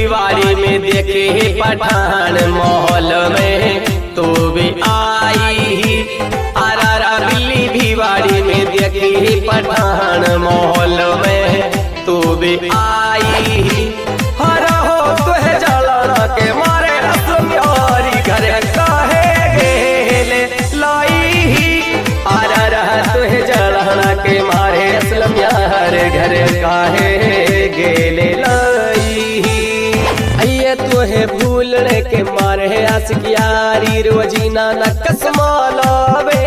भिवाड़ी में देखे पठान माहौल में तू भी आई। आरारा बिल्ली भिवाड़ी में देखे पठान माहौल में तू भी आई। हरा हो तुहे जलाना के मारे असलम यारी घर काहे गेले लाई। आरारा तुहे जलाना के मारे असलम यार घर काहे गेले लाई। अये तुहे भूलने के मारे आशिक यारी रोजीना न कसमालावे।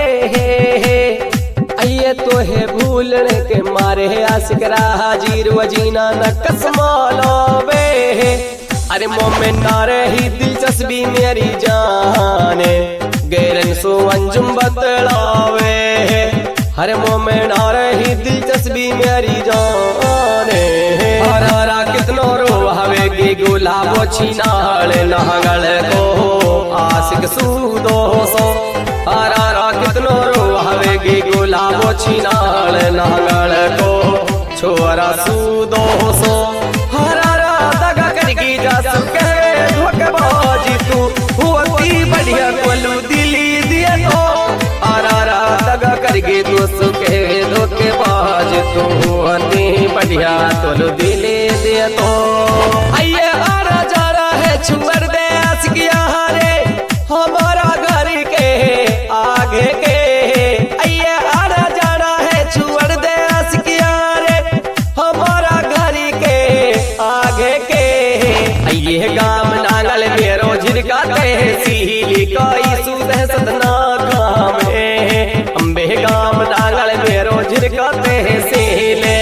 अये तोहे भूलने के मारे आशिक राजी रोजीना न कसमालावे। अरे मोमें ना रही दिलचस्पी मेरी जाने गैरन सो अंजुम बतलावे। हरे मोमें ना रही दिलचस्पी मेरी जाने। हरा कितनो रोहावेगी गुलाबो छीनाल नहगल को आशिक सूदो सो। हरा कितनो रोहावेगी गुलाबो छीनाल नहगल को छोरा सूदो सो। हरा दगा करगी जा सके धोखेबाजी तू हुआती बढ़िया कोलू दिली दिया तो। हरा दगा करगी दोस्त के धोखेबाज तू हुआती बढ़िया कोलू दिली दिया तो। आइए आरा जा रहा है छुअर दे आशिक यारे हमारा घर के आगे के। आइए आरा जा रहा है छुअर दे आशिक यारे हमारा घर के आगे के। आइए गाम नांगल मेरो झिरका तहसीली काई सुदह सदना काम है। अम्बे गाम नांगल मेरो झिरका तहसीले।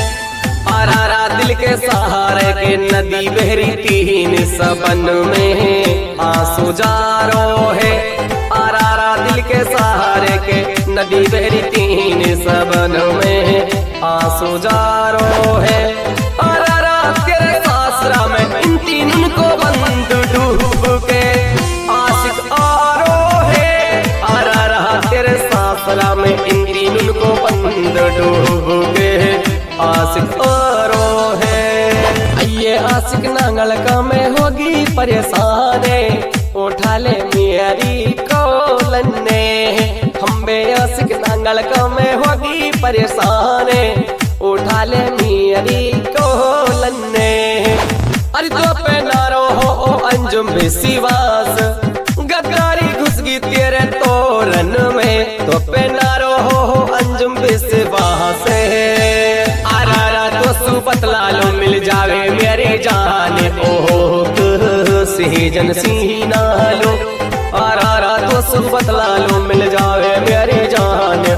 आरारा दिल के सहारे के नदी बहरी तीन सबन में आंसू जारो है। आरारा दिल के सहारे के नदी बहरी तीन सबन में आंसू जारो है। आरारा तेरे सासरा में इन तीन को बंद डूब के आशिक आरो है। आरारा तेरे सासरा में इन तीन को बंद डूब के आशिक आरो है। ये आशिक नांगल का में होगी परेशाने उठा ले मेरी कोलने। हम बे आशिक नांगल का में होगी परेशाने उठा ले मेरी कोलने। अरे तो पे नारो हो अंजुम विश्वास गद्दारी घुसगी तेरे तोरन में। तो पे नारो हो अंजुम विश्वास आरारा तो बतला लो मिल जावे मेरी जाने ओह सीजन सीना लो। आरारा तो बतला लो मिल जावे मेरी जाने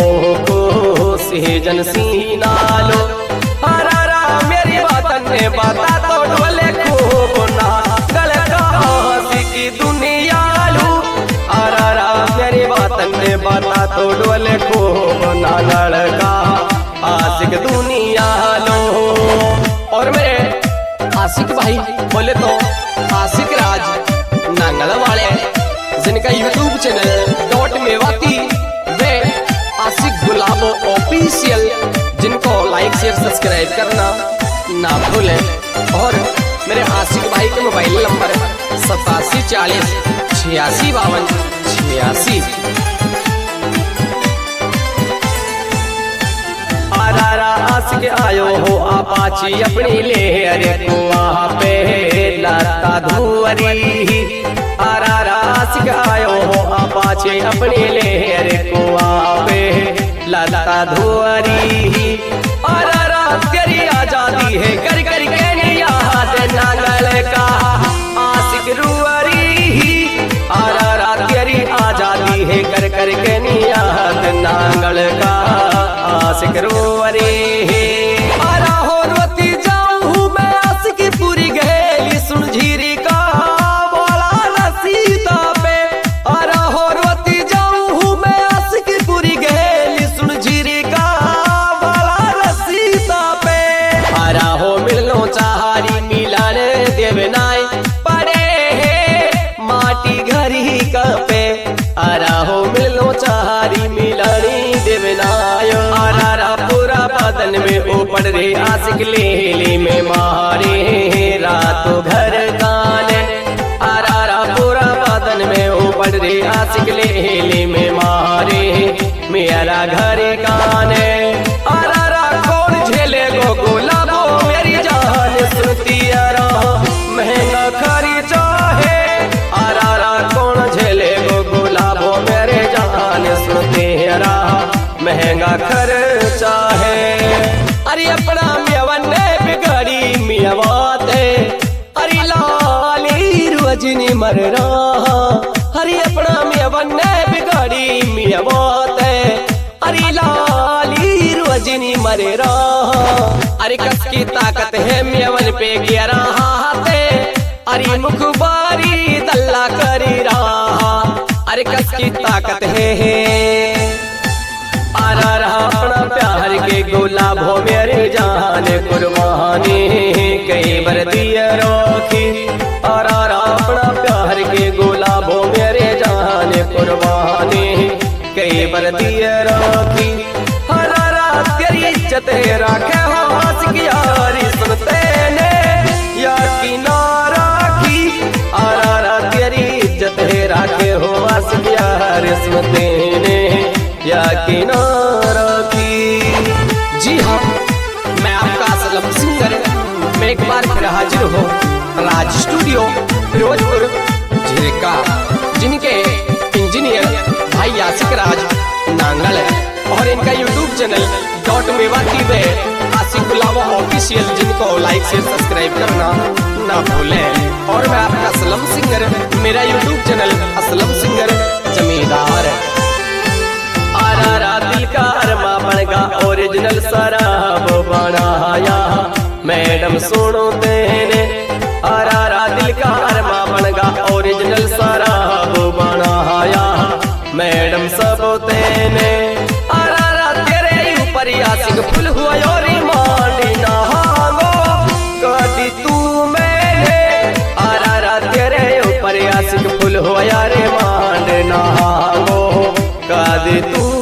ओह सीजन सीना लो। आरारा मेरी बात ने बाता तो डोले खूब ना गलता की दुनिया लो। आरारा मेरी बात ने बाता तो डोले खूब ना लड़का आशिक दुनिया लो। और मेरे आशिक भाई बोले तो आशिक राज नांगल वाले जिनका यूट्यूब चैनल .मेवाती वे आशिक गुलाबो ऑफिशियल जिनको लाइक शेयर सब्सक्राइब करना ना भूलें। और मेरे आशिक भाई के मोबाइल नंबर 8740 8652 86। आरारा आशिक आयो हो अपाची अपनी लेहर को वहाँ पे लाता धुअरी। आरारा आशिक आयो हो अपाची अपनी लेहर को वहाँ पे लाता धुअरी। आरारा तेरी आजादी है कर कर के याद नांगल का आशिक रुअरी। आरारा तेरी आजादी है कर कर के याद नांगल का आशिक रुअरी। आरा हो रोती जाऊं मैं आशिकी पूरी गहेली सुन झीरी का बोला नसीता पे। आरा हो रोती जाऊं मैं आशिकी पूरी गहेली सुन झीरी का बोला नसीता पे। आरा हो मिलनो चाहारी मिलन देवनाय पड़े है माटी घरी का पे। आरा हो मिलनो चाहारी मिलनी देवनाय। आरारा पूरा बदन में ऊपर रे आशिक ले में मारे रातों घर मर रहा हरी अपना मिया बन्ने बिगाड़ी मिया बोते अरे लाली रोजनी मरे रहा अरे कस की ताकत है मिया वन पे गिरा हाथे अरे मुखबारी दल्ला करी रहा अरे कस की ताकत है आरा रहा अपना प्यार के गुलाब हो मेरे जान कुर्बानी कई बार दिया रोकी आरा रहा अपना प्यार के गुलाब हो मेरे जान कुर्बानी कई बार दिया रोकी हरा रात तेरी इज्जत राखे हो हंस की यारी सुनते ने या किनारा की आरा रात तेरी इज्जत राखे हो हंस की यारी सुनते ने या किनारा की। जी हाँ, मैं आपका असलम सिंगर मैं एक बार फिर हाजिर हूँ राज स्टूडियो फिरोजपुर झिरका जिनके इंजीनियर भाई आशिक राज नांगल है और इनका यूट्यूब चैनल .मेवा टीवी आशिक गुलाबो ऑफिशियल जिनको लाइक शेयर सब्सक्राइब करना ना भूलें। और मैं आपका असलम सिंगर मेरा YouTube channel Aslam singer Zamindar है। आरा दिल का अरमा बनेगा ओरिजिनल शराब बनाया मैडम सुनो तेने आरा दिल का अरमा बनेगा ओरिजिनल शराब बनाया मैडम सब तेने आरा तेरे ऊपर आशिक फुल हुआ और मांडी नहागो कदी तू मैंने आरा तेरे ऊपर आशिक फुल हुआ रे मांड नहागो कदी तू